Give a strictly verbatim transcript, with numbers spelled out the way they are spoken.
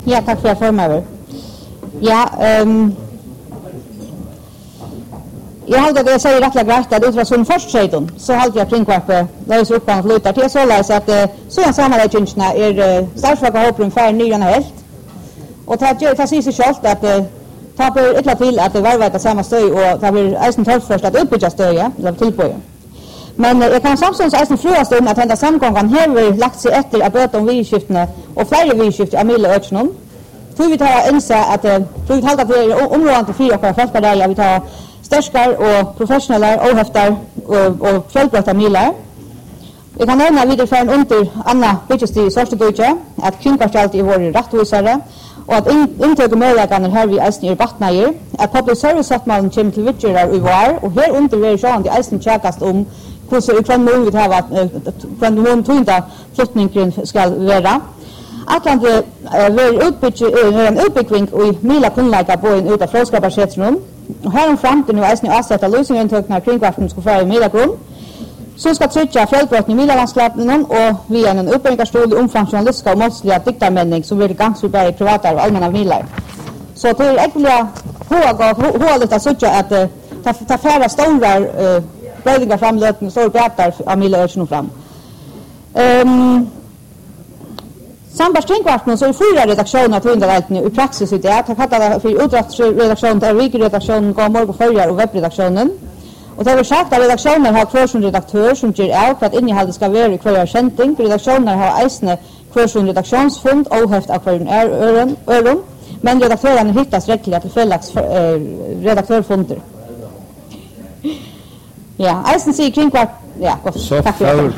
Ja, tack för att jag får Ja, um, jag hade att jag säger rättla grejt att utifrån först säger så hade jag kringkvarpe löser upp och flyttar till så läs att så en sammanläggningarna är startsvaga hopprum för nyan helt. Och det gör det sig så självt att ta på ett till att det varvar att samma stöj och det blir eisen torrt först att uppbygga stöja eller tillböja. Men jag kan samtidigt eisen fruast om att hända samgången här har lagt sig efter att böta om vidskiftene och flera vidskifter av Mille Ötsnum. Tror vi tar inse att tror vi halta till området till fyra och fast där vi tar stärskar och professionella ohäftar och och fjällbröta milar. Jag kan nämna vidare för en under Anna Bitchesty i Sorste Deutsche att kringkvartalet i vår rättvisare och att intöka möjligheterna här vi eisen i Battnajer att public service-sattmalen kommer till vittgörar i var och här under är sjön till eisen tjäkast om hur så ifrån mån vi har från mån tog flyttningen ska vara. Atlante var en utbyggning i Mila kunlägga på en utav fråskaparsättrum. Och här fram till nu eisen i avsätta lösningentöknar kringkvarten ska få i Mila grund. Så ska trycka fjällbrotten i Milalandskapnen och via en uppbyggarstol i omfångsjournalistiska och målsliga diktarmänning som blir gangsutbär i privata och allmänna milar. Så det är äckliga hålet att söka att ta, ta färre stora uh, brödingar framlöten och stora brätar av Mila Örsson fram. Um, Sambars kringkvarten så är fyra redaktioner till underläten i praxis i det. Jag fattar för utdragsredaktionen, där Riker-redaktionen, Gåmorg och Följar och webbredaktionen. Och det har sagt att redaktioner har kvar som redaktör som ger av för att innehållet ska vara i kvar sändning. Redaktioner har eisne kvar som redaktionsfond och häft av kvar öron. Men redaktörerna hittas rättliga till fällags äh, redaktörfonder. Ja, eisen säger kringkvart. Ja, gott. Så för